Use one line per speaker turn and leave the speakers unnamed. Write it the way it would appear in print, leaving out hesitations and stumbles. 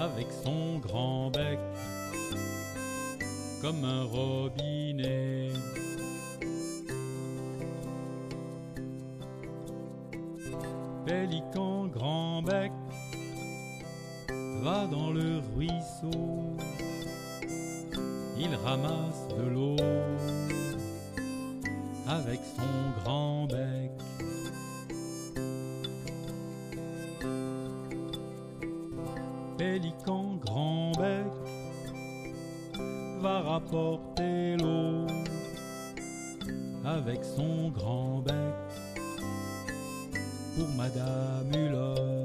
avec son grand bec comme un robinet. Pélican grand bec va dans le ruisseau, il ramasse de l'eau avec son grand bec. Pélican grand bec va rapporter l'eau avec son grand bec pour Madame Hulot.